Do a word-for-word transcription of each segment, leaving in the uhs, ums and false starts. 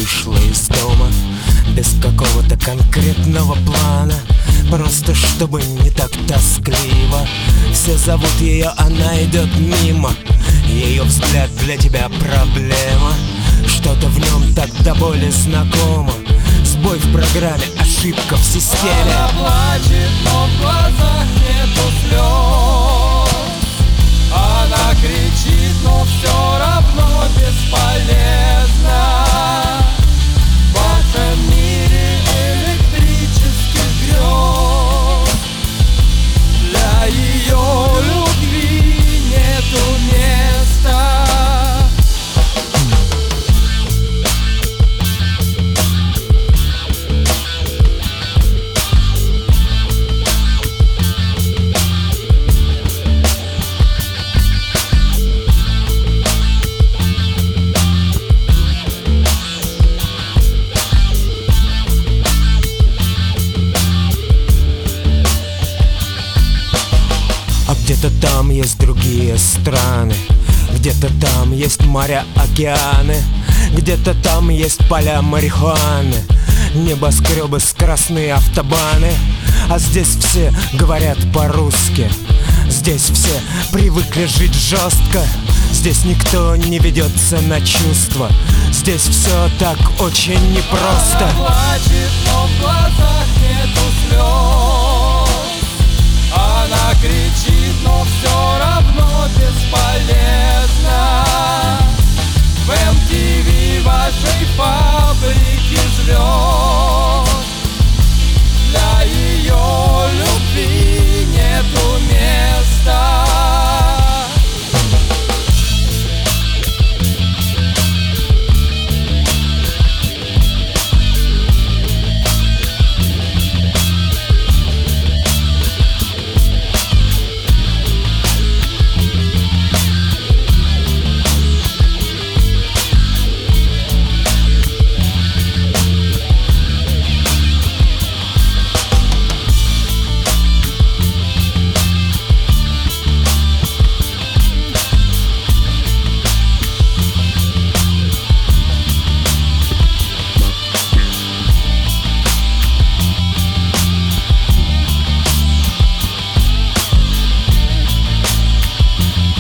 вышла из дома без какого-то конкретного плана, просто чтобы не так тоскливо. Все зовут ее, она идет мимо. Ее взгляд для тебя проблема. Что-то в нем так до боли знакомо. Сбой в программе, ошибка в системе. Она плачет, но в глазах нету слез. Она кричит, но все равно бесполезно. В вашем мире электрических грез для ее любви нету места. Где-то там есть другие страны, где-то там есть моря, океаны, где-то там есть поля марихуаны, небоскребы, скоростные автобаны. А здесь все говорят по-русски, здесь все привыкли жить жестко. Здесь никто не ведется на чувства, здесь все так очень непросто. Она плачет, но в глазах нету слез. Она кричит, но все равно бесполезно. В эм ти ви вашей фабрики звезд для ее любви нету места.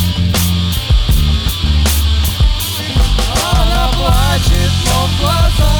Но в глазах